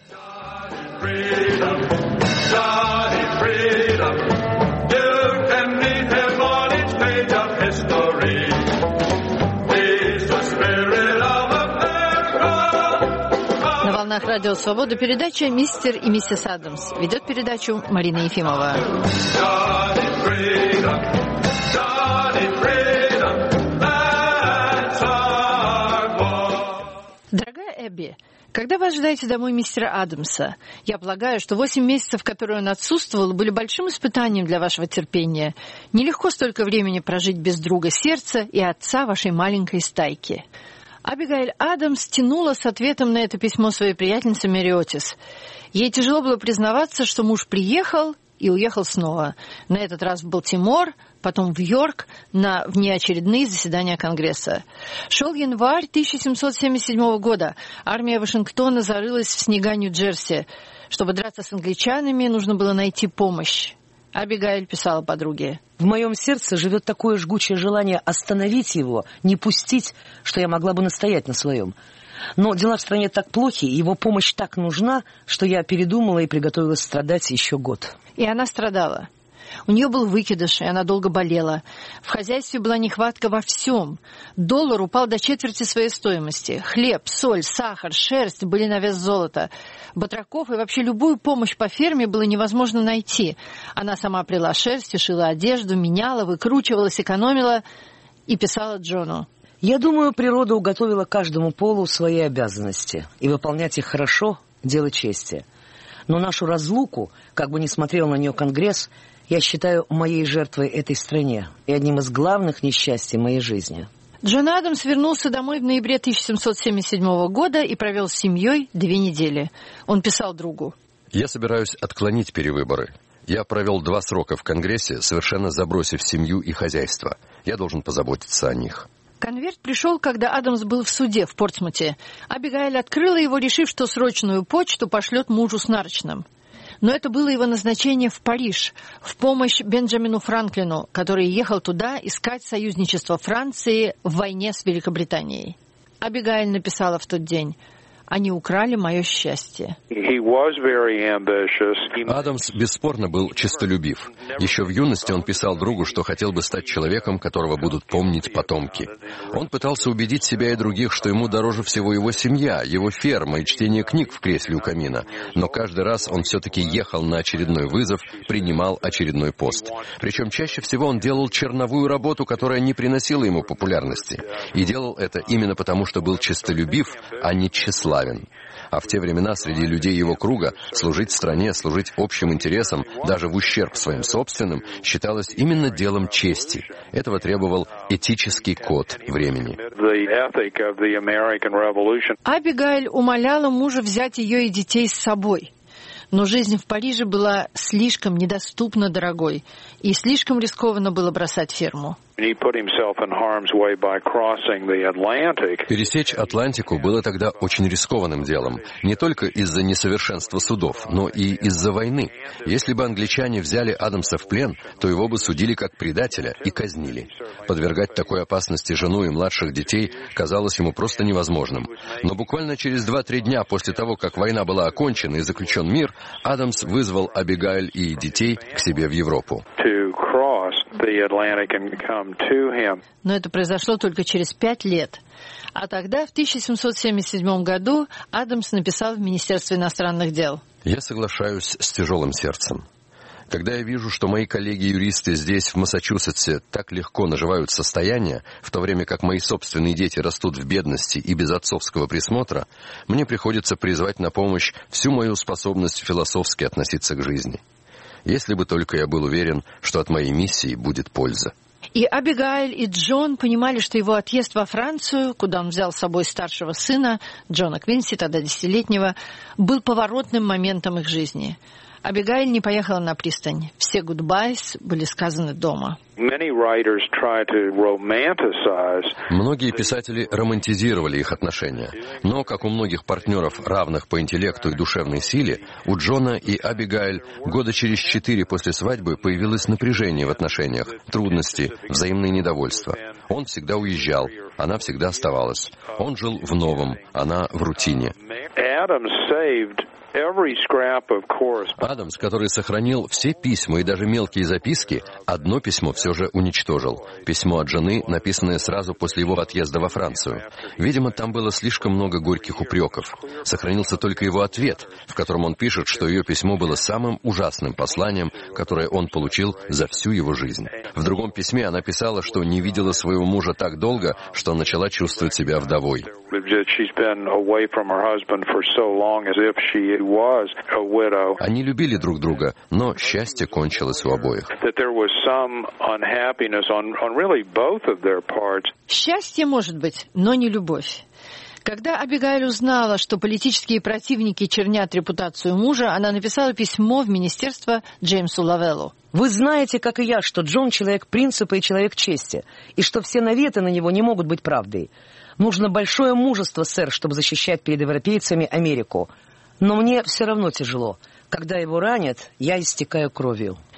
На волнах радио «Свобода» передача «Мистер и миссис Адамс». Ведет передачу Марина Ефимова. Дорогая Эбби, когда вы ожидаете домой мистера Адамса? Я полагаю, что восемь месяцев, которые он отсутствовал, были большим испытанием для вашего терпения. Нелегко столько времени прожить без друга сердца и отца вашей маленькой стайки. Абигайль Адамс тянула с ответом на это письмо своей приятельнице Мэри Отис. Ей тяжело было признаваться, что муж приехал и уехал снова. На этот раз в Балтимор, потом в Йорк, на внеочередные заседания Конгресса. Шел январь тысяча семьсот семьдесят седьмого года. Армия Вашингтона зарылась в снега Нью-Джерси. Чтобы драться с англичанами, нужно было найти помощь. Абигайль писала подруге: «В моем сердце живет такое жгучее желание остановить его, не пустить, что я могла бы настоять на своем. Но дела в стране так плохи, и его помощь так нужна, что я передумала и приготовилась страдать еще год». И она страдала. У нее был выкидыш, и она долго болела. В хозяйстве была нехватка во всем. Доллар упал до четверти своей стоимости. Хлеб, соль, сахар, шерсть были на вес золота. Батраков и вообще любую помощь по ферме было невозможно найти. Она сама плела шерсть, шила одежду, меняла, выкручивалась, экономила и писала Джону. Я думаю, природа уготовила каждому полу свои обязанности, и выполнять их хорошо – дело чести. Но нашу разлуку, как бы ни смотрел на нее Конгресс, я считаю моей жертвой этой стране и одним из главных несчастий моей жизни. Джон Адамс вернулся домой в ноябре тысяча семьсот семьдесят седьмого года и провел с семьей две недели. Он писал другу. «Я собираюсь отклонить перевыборы. Я провел два срока в Конгрессе, совершенно забросив семью и хозяйство. Я должен позаботиться о них». Конверт пришел, когда Адамс был в суде в Портсмуте. Абигайль открыла его, решив, что срочную почту пошлет мужу с нарочным. Но это было его назначение в Париж, в помощь Бенджамину Франклину, который ехал туда искать союзничество Франции в войне с Великобританией. Абигайль написала в тот день: «Они украли мое счастье». Адамс бесспорно был честолюбив. Еще в юности он писал другу, что хотел бы стать человеком, которого будут помнить потомки. Он пытался убедить себя и других, что ему дороже всего его семья, его ферма и чтение книг в кресле у камина. Но каждый раз он все-таки ехал на очередной вызов, принимал очередной пост. Причем чаще всего он делал черновую работу, которая не приносила ему популярности. И делал это именно потому, что был честолюбив, а не тщеславен. А в те времена среди людей его круга служить стране, служить общим интересам, даже в ущерб своим собственным, считалось именно делом чести. Этого требовал этический код времени. Абигайль умоляла мужа взять ее и детей с собой. Но жизнь в Париже была слишком недоступно дорогой, и слишком рискованно было бросать ферму. Пересечь Атлантику было тогда очень рискованным делом, не только из-за несовершенства судов, но и из-за войны. Если бы англичане взяли Адамса в плен, то его бы судили как предателя и казнили. Подвергать такой опасности жену и младших детей казалось ему просто невозможным. Но буквально через два-три дня после того, как война была окончена и заключен мир, Адамс вызвал Абигайль и детей к себе в Европу. Но это произошло только через пять лет. А тогда, в тысяча семьсот семьдесят седьмом году, Адамс написал в Министерство иностранных дел: «Я соглашаюсь с тяжелым сердцем. Когда я вижу, что мои коллеги-юристы здесь, в Массачусетсе, так легко наживают состояние, в то время как мои собственные дети растут в бедности и без отцовского присмотра, мне приходится призвать на помощь всю мою способность философски относиться к жизни. Если бы только я был уверен, что от моей миссии будет польза». И Абигайль, и Джон понимали, что его отъезд во Францию, куда он взял с собой старшего сына, Джона Квинси, тогда десятилетнего, был поворотным моментом их жизни. Абигайль не поехала на пристань. Все гудбайс были сказаны дома. Многие писатели романтизировали их отношения. Но, как у многих партнеров, равных по интеллекту и душевной силе, у Джона и Абигайль года через четыре после свадьбы появилось напряжение в отношениях, трудности, взаимное недовольство. Он всегда уезжал, она всегда оставалась. Он жил в новом, она в рутине. Адамс, который сохранил все письма и даже мелкие записки, одно письмо все же уничтожил. Письмо от жены, написанное сразу после его отъезда во Францию. Видимо, там было слишком много горьких упреков. Сохранился только его ответ, в котором он пишет, что ее письмо было самым ужасным посланием, которое он получил за всю его жизнь. В другом письме она писала, что не видела своего мужа так долго, что начала чувствовать себя вдовой. Они любили друг друга, но счастье кончилось у обоих. Счастье может быть, но не любовь. Когда Абигайль узнала, что политические противники чернят репутацию мужа, она написала письмо в министерство Джеймсу Лавеллу. «Вы знаете, как и я, что Джон человек принципа и человек чести, и что все наветы на него не могут быть правдой. Нужно большое мужество, сэр, чтобы защищать перед европейцами Америку. Но мне все равно тяжело. Когда его ранят, я истекаю кровью».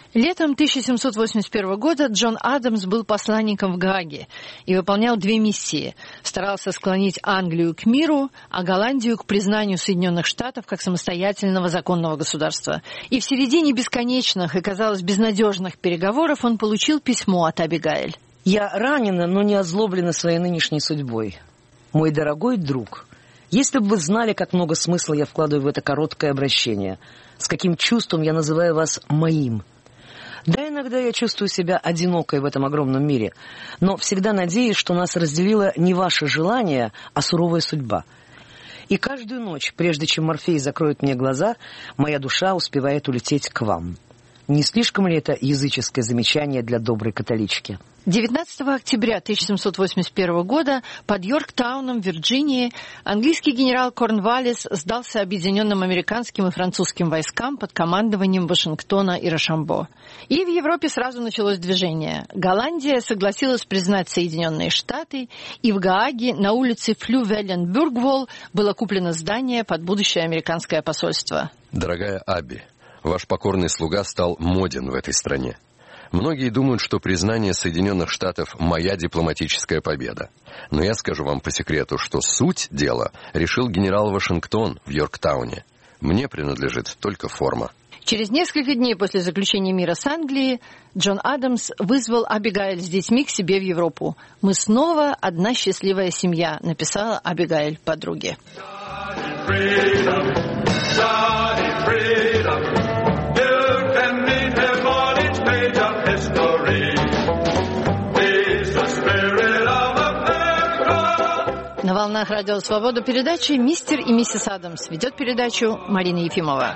Летом тысяча семьсот восемьдесят первого года Джон Адамс был посланником в Гааге и выполнял две миссии. Старался склонить Англию к миру, а Голландию к признанию Соединенных Штатов как самостоятельного законного государства. И в середине бесконечных и, казалось, безнадежных переговоров он получил письмо от Абигайль. «Я ранена, но не озлоблена своей нынешней судьбой. Мой дорогой друг, если бы вы знали, как много смысла я вкладываю в это короткое обращение, с каким чувством я называю вас моим. Да, иногда я чувствую себя одинокой в этом огромном мире, но всегда надеюсь, что нас разделило не ваше желание, а суровая судьба. И каждую ночь, прежде чем Морфей закроет мне глаза, моя душа успевает улететь к вам. Не слишком ли это языческое замечание для доброй католички?» девятнадцатого октября тысяча семьсот восемьдесят первого года под Йорктауном, Вирджинии, английский генерал Корнваллис сдался объединенным американским и французским войскам под командованием Вашингтона и Рошамбо. И в Европе сразу началось движение. Голландия согласилась признать Соединенные Штаты, и в Гааге на улице Флювелен-Бюргвол было куплено здание под будущее американское посольство. Дорогая Абби, ваш покорный слуга стал моден в этой стране. Многие думают, что признание Соединенных Штатов – моя дипломатическая победа. Но я скажу вам по секрету, что суть дела решил генерал Вашингтон в Йорктауне. Мне принадлежит только форма. Через несколько дней после заключения мира с Англией Джон Адамс вызвал Абигайль с детьми к себе в Европу. «Мы снова одна счастливая семья», — написала Абигайль подруге. На волнах Радио Свобода передачи «Мистер и миссис Адамс». Ведет передачу Марина Ефимова.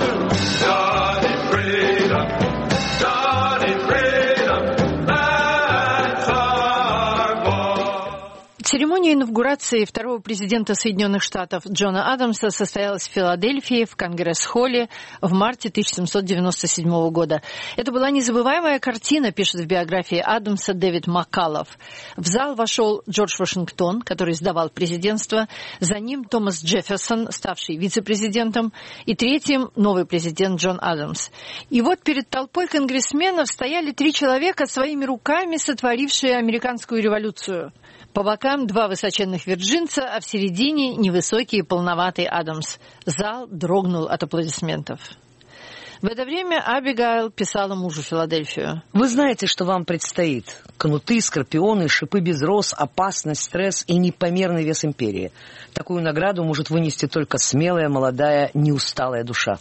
Церемония инаугурации второго президента Соединенных Штатов Джона Адамса состоялась в Филадельфии в Конгресс-холле в марте тысяча семьсот девяносто седьмого года. Это была незабываемая картина, пишет в биографии Адамса Дэвид Маккаллов. В зал вошел Джордж Вашингтон, который сдавал президентство, за ним Томас Джефферсон, ставший вице-президентом, и третьим новый президент Джон Адамс. И вот перед толпой конгрессменов стояли три человека, своими руками сотворившие американскую революцию. По бокам два высоченных вирджинца, а в середине невысокий и полноватый Адамс. Зал дрогнул от аплодисментов. В это время Абигайл писала мужу Филадельфию. «Вы знаете, что вам предстоит. Кнуты, скорпионы, шипы без роз, опасность, стресс и непомерный вес империи. Такую награду может вынести только смелая, молодая, неусталая душа».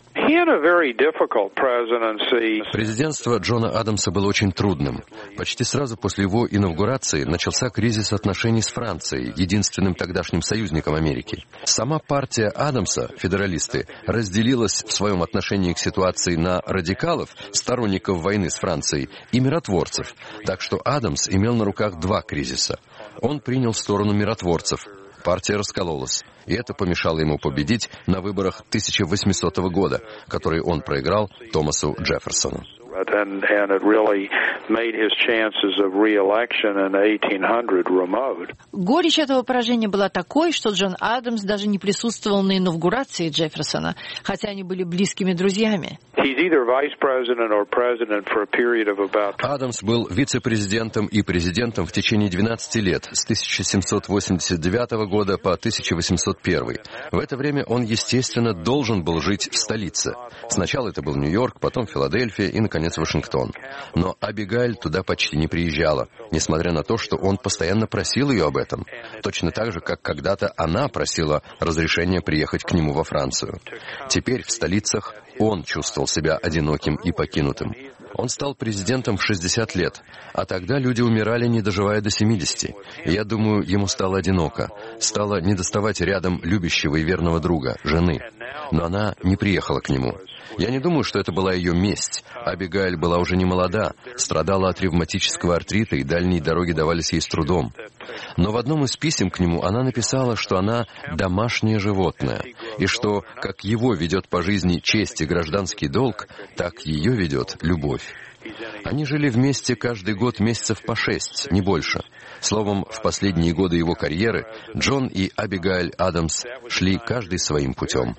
Президентство Джона Адамса было очень трудным. Почти сразу после его инаугурации начался кризис отношений с Францией, единственным тогдашним союзником Америки. Сама партия Адамса, федералисты, разделилась в своем отношении к ситуации на радикалов, сторонников войны с Францией, и миротворцев, так что Адамс имел на руках два кризиса. Он принял сторону миротворцев. Партия раскололась, и это помешало ему победить на выборах тысяча восьмисотого года, которые он проиграл Томасу Джефферсону. And, and it really made his chances of re-election in eighteen hundred remote. Горечь этого поражения была такой, что Джон Адамс даже не присутствовал на инаугурации Джефферсона, хотя они были близкими друзьями. He's either vice president or president for a period of about... Адамс был вице-президентом и президентом в течение двенадцати лет, с тысяча семьсот восемьдесят девятого года по тысяча восемьсот первый. В это время он, естественно, должен был жить в столице. Сначала это был Нью-Йорк, потом Филадельфия и, наконец, Вашингтон. Но Абигайль туда почти не приезжала, несмотря на то, что он постоянно просил ее об этом. Точно так же, как когда-то она просила разрешения приехать к нему во Францию. Теперь в столицах он чувствовал себя одиноким и покинутым. Он стал президентом в шестьдесят лет, а тогда люди умирали, не доживая до семидесяти. И я думаю, ему стало одиноко. Стало недоставать рядом любящего и верного друга, жены. Но она не приехала к нему. Я не думаю, что это была ее месть. Абигайль была уже не молода, страдала от ревматического артрита, и дальние дороги давались ей с трудом. Но в одном из писем к нему она написала, что она домашнее животное, и что, как его ведет по жизни честь и гражданский долг, так ее ведет любовь. Они жили вместе каждый год месяцев по шесть, не больше. Словом, в последние годы его карьеры Джон и Абигайль Адамс шли каждый своим путем.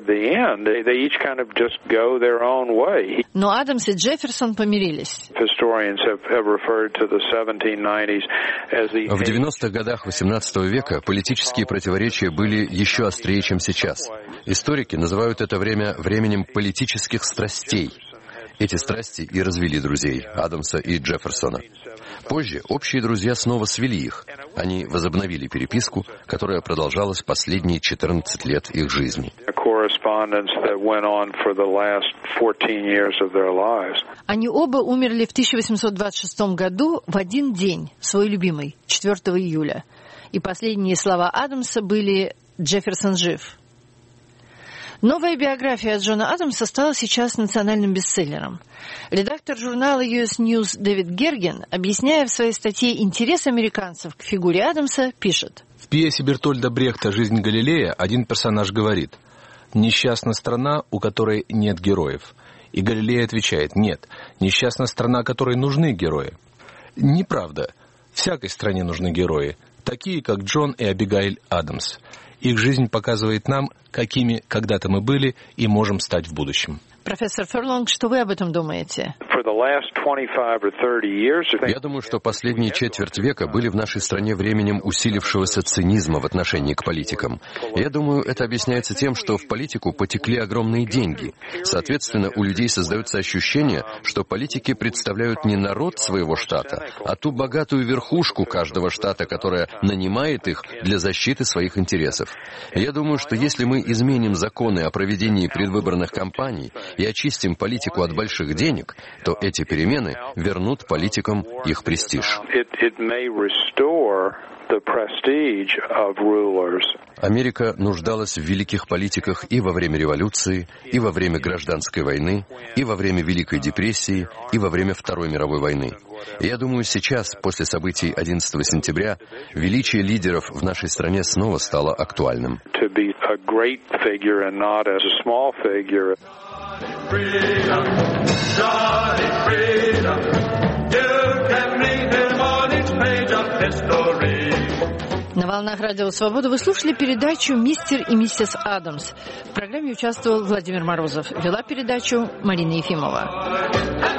Но Адамс и Джефферсон помирились. В девяностых годах восемнадцатого века политические противоречия были еще острее, чем сейчас. Историки называют это время временем политических страстей. Эти страсти и развели друзей Адамса и Джефферсона. Позже общие друзья снова свели их. Они возобновили переписку, которая продолжалась последние четырнадцать лет их жизни. Они оба умерли в тысяча восемьсот двадцать шестом году в один день, свой любимый, четвёртого июля. И последние слова Адамса были «Джефферсон жив». Новая биография Джона Адамса стала сейчас национальным бестселлером. Редактор журнала ю эс News Дэвид Герген, объясняя в своей статье интерес американцев к фигуре Адамса, пишет. В пьесе Бертольда Брехта «Жизнь Галилея» один персонаж говорит: «Несчастна страна, у которой нет героев». И Галилей отвечает: «Нет, несчастна страна, которой нужны герои». Неправда. Всякой стране нужны герои, такие как Джон и Абигайль Адамс. Их жизнь показывает нам, какими когда-то мы были и можем стать в будущем. Профессор Ферлонг, что вы об этом думаете? Я думаю, что последние четверть века были в нашей стране временем усилившегося цинизма в отношении к политикам. Я думаю, это объясняется тем, что в политику потекли огромные деньги. Соответственно, у людей создается ощущение, что политики представляют не народ своего штата, а ту богатую верхушку каждого штата, которая нанимает их для защиты своих интересов. Я думаю, что если мы изменим законы о проведении предвыборных кампаний и очистим политику от больших денег, то эти перемены вернут политикам их престиж. Америка нуждалась в великих политиках и во время революции, и во время гражданской войны, и во время Великой депрессии, и во время Второй мировой войны. И я думаю, сейчас, после событий одиннадцатого сентября, величие лидеров в нашей стране снова стало актуальным. На волнах Радио Свобода вы слушали передачу «Мистер и миссис Адамс». В программе участвовал Владимир Морозов. Вела передачу Марина Ефимова.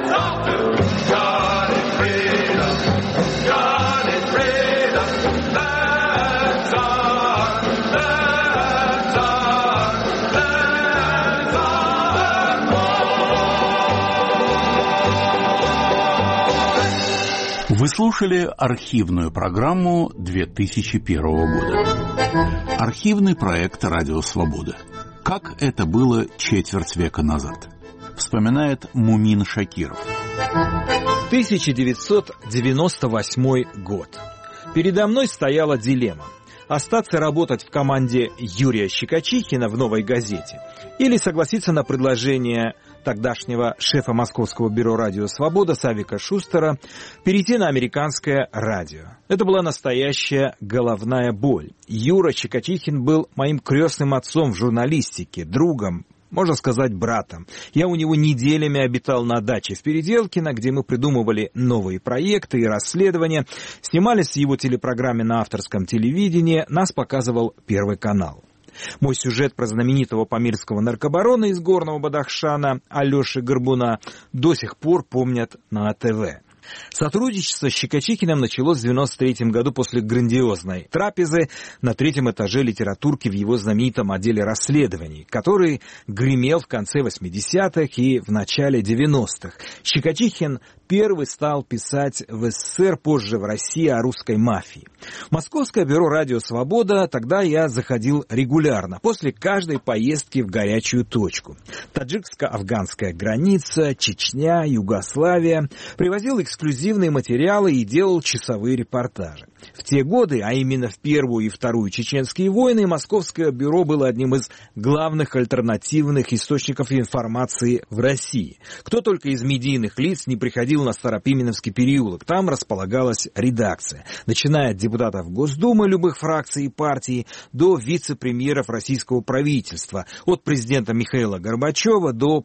Вы слушали архивную программу две тысячи первого года. Архивный проект «Радио Свобода». Как это было четверть века назад. Вспоминает Мумин Шакиров. тысяча девятьсот девяносто восьмой год. Передо мной стояла дилемма: остаться работать в команде Юрия Щекочихина в «Новой газете» или согласиться на предложение тогдашнего шефа Московского бюро «Радио Свобода» Савика Шустера перейти на американское радио. Это была настоящая головная боль. Юра Щекочихин был моим крестным отцом в журналистике, другом, можно сказать, братом. Я у него неделями обитал на даче в Переделкино, где мы придумывали новые проекты и расследования, снимались в его телепрограмме на авторском телевидении, нас показывал Первый канал. Мой сюжет про знаменитого памирского наркобарона из Горного Бадахшана Алеши Горбуна до сих пор помнят на а тэ вэ. Сотрудничество с Щекочихиным началось в девяносто третьем году после грандиозной трапезы на третьем этаже литературки в его знаменитом отделе расследований, который гремел в конце восьмидесятых и в начале девяностых. Щекочихин первый стал писать в эс эс эс эр, позже в России, о русской мафии. В Московское бюро «Радио Свобода» тогда я заходил регулярно, после каждой поездки в горячую точку. Таджикско-афганская граница, Чечня, Югославия. Привозил экскурсии эксклюзивные материалы и делал часовые репортажи. В те годы, а именно в Первую и Вторую чеченские войны, Московское бюро было одним из главных альтернативных источников информации в России. Кто только из медийных лиц не приходил на Старопименовский переулок, там располагалась редакция, начиная от депутатов Госдумы любых фракций и партий до вице-премьеров российского правительства, от президента Михаила Горбачева до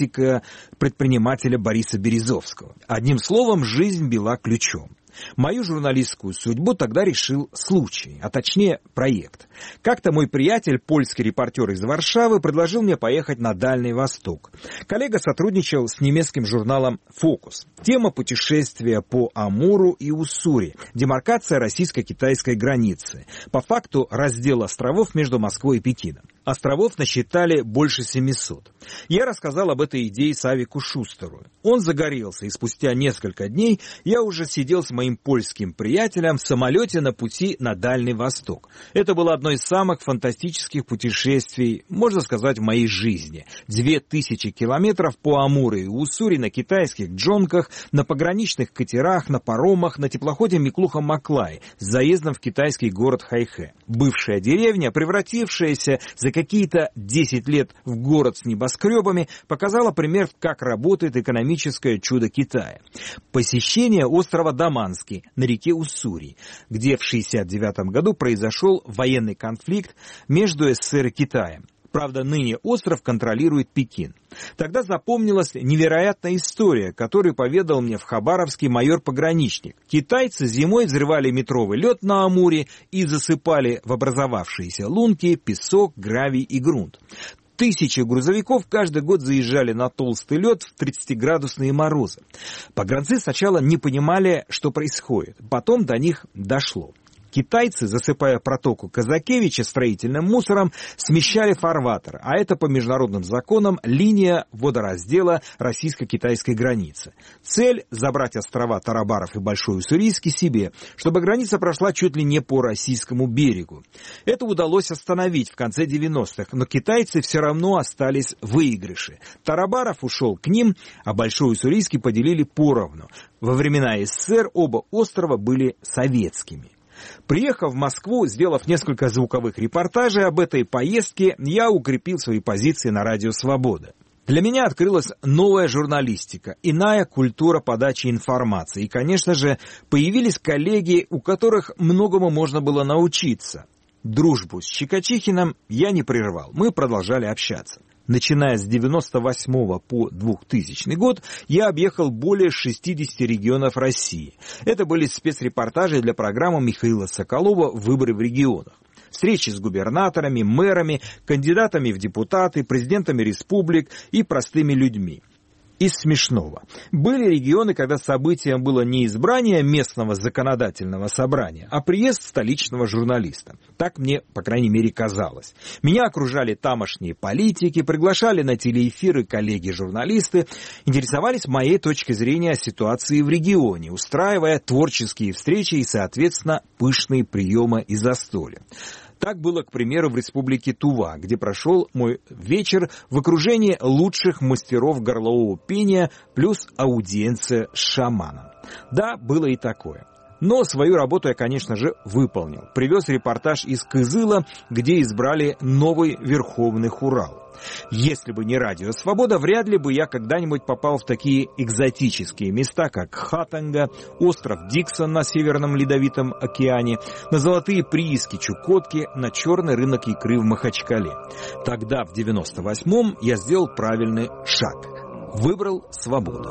политика-предпринимателя Бориса Березовского. Одним словом, жизнь била ключом. Мою журналистскую судьбу тогда решил случай, а точнее проект. Как-то мой приятель, польский репортер из Варшавы, предложил мне поехать на Дальний Восток. Коллега сотрудничал с немецким журналом «Фокус». Тема путешествия по Амуру и Уссури, демаркация российско-китайской границы, по факту раздел островов между Москвой и Пекином. Островов насчитали больше семисот. Я рассказал об этой идее Савику Шустеру. Он загорелся, и спустя несколько дней я уже сидел с моим польским приятелем в самолете на пути на Дальний Восток. Это было одно из самых фантастических путешествий, можно сказать, в моей жизни. Две тысячи километров по Амуру и Уссури на китайских джонках, на пограничных катерах, на паромах, на теплоходе Миклуха-Маклай с заездом в китайский город Хайхэ. Бывшая деревня, превратившаяся за какие-то десять лет в город с небоскребами, показала пример, как работает экономическое чудо Китая. Посещение острова Даманский на реке Уссури, где в шестьдесят девятом году произошел военный конфликт между СССР и Китаем. Правда, ныне остров контролирует Пекин. Тогда запомнилась невероятная история, которую поведал мне в Хабаровске майор-пограничник. Китайцы зимой взрывали метровый лед на Амуре и засыпали в образовавшиеся лунки песок, гравий и грунт. Тысячи грузовиков каждый год заезжали на толстый лед в тридцатиградусные морозы. Погранцы сначала не понимали, что происходит. Потом до них дошло. Китайцы, засыпая протоку Казакевича строительным мусором, смещали фарватер, а это по международным законам линия водораздела российско-китайской границы. Цель – забрать острова Тарабаров и Большой Уссурийский себе, чтобы граница прошла чуть ли не по российскому берегу. Это удалось остановить в конце девяностых, но китайцы все равно остались в выигрыше. Тарабаров ушел к ним, а Большой Уссурийский поделили поровну. Во времена СССР оба острова были советскими. Приехав в Москву, сделав несколько звуковых репортажей об этой поездке, я укрепил свои позиции на радио «Свобода». Для меня открылась новая журналистика, иная культура подачи информации. И, конечно же, появились коллеги, у которых многому можно было научиться. Дружбу с Щекочихиным я не прервал, мы продолжали общаться. Начиная с девяносто восьмого по двухтысячный год, я объехал более шестидесяти регионов России. Это были спецрепортажи для программы Михаила Соколова «Выборы в регионах». Встречи с губернаторами, мэрами, кандидатами в депутаты, президентами республик и простыми людьми. Из смешного. Были регионы, когда событием было не избрание местного законодательного собрания, а приезд столичного журналиста. Так мне, по крайней мере, казалось. Меня окружали тамошние политики, приглашали на телеэфиры коллеги-журналисты, интересовались моей точкой зрения о ситуации в регионе, устраивая творческие встречи и, соответственно, пышные приемы и застолья. Так было, к примеру, в республике Тува, где прошел мой вечер в окружении лучших мастеров горлового пения плюс аудиенция с шаманом. Да, было и такое. Но свою работу я, конечно же, выполнил. Привез репортаж из Кызыла, где избрали новый Верховный Хурал. Если бы не радио «Свобода», вряд ли бы я когда-нибудь попал в такие экзотические места, как Хатанга, остров Диксон на Северном Ледовитом океане, на золотые прииски Чукотки, на черный рынок икры в Махачкале. Тогда, в девяносто восьмом, я сделал правильный шаг. Выбрал свободу.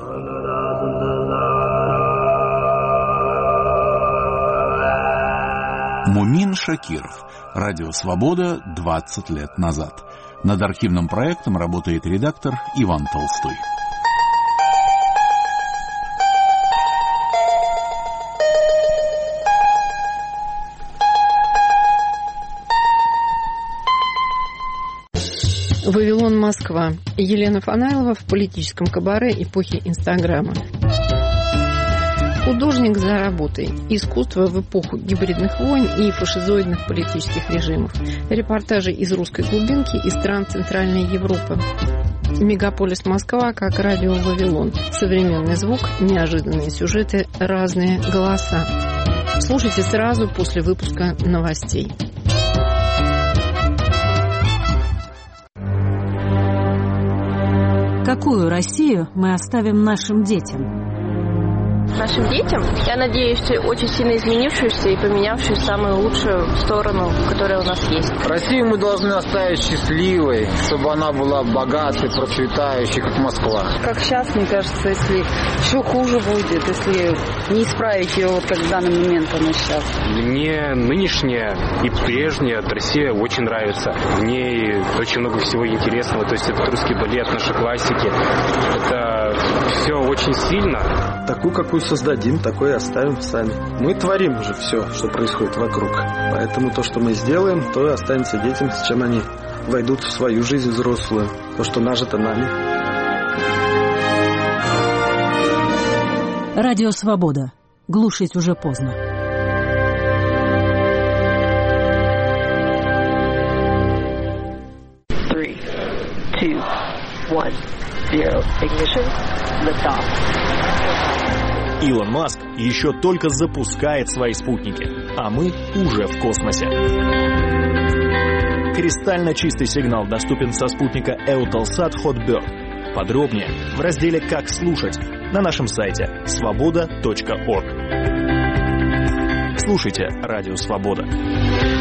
Мумин Шакиров. Радио «Свобода» двадцать лет назад. Над архивным проектом работает редактор Иван Толстой. Вавилон, Москва. Елена Фанайлова в политическом кабаре эпохи Инстаграма. Художник за работой. Искусство в эпоху гибридных войн и фашизоидных политических режимов. Репортажи из русской глубинки и стран Центральной Европы. Мегаполис Москва как радио Вавилон. Современный звук, неожиданные сюжеты, разные голоса. Слушайте сразу после выпуска новостей. Какую Россию мы оставим нашим детям? Нашим детям, я надеюсь, очень сильно изменившуюся и поменявшуюся в самую лучшую сторону, которая у нас есть. Россию мы должны оставить счастливой, чтобы она была богатой, процветающей, как Москва. Как сейчас, мне кажется, если еще хуже будет, если не исправить ее, вот как в данный момент она сейчас. Мне нынешняя и прежняя Россия очень нравится. В ней очень много всего интересного. То есть это русский балет, наши классики. Это все очень сильно. Такую, какую создадим, такой и оставим сами. Мы творим уже все, что происходит вокруг. Поэтому то, что мы сделаем, то и останется детям, с чем они войдут в свою жизнь взрослую. То, что нажито нами. Радио «Свобода». Глушить уже поздно. Three, two, one, zero. Ignition. Lift off. Илон Маск еще только запускает свои спутники, а мы уже в космосе. Кристально чистый сигнал доступен со спутника Eutelsat Hotbird. Подробнее в разделе «Как слушать» на нашем сайте свобода точка орг. Слушайте «Радио Свобода».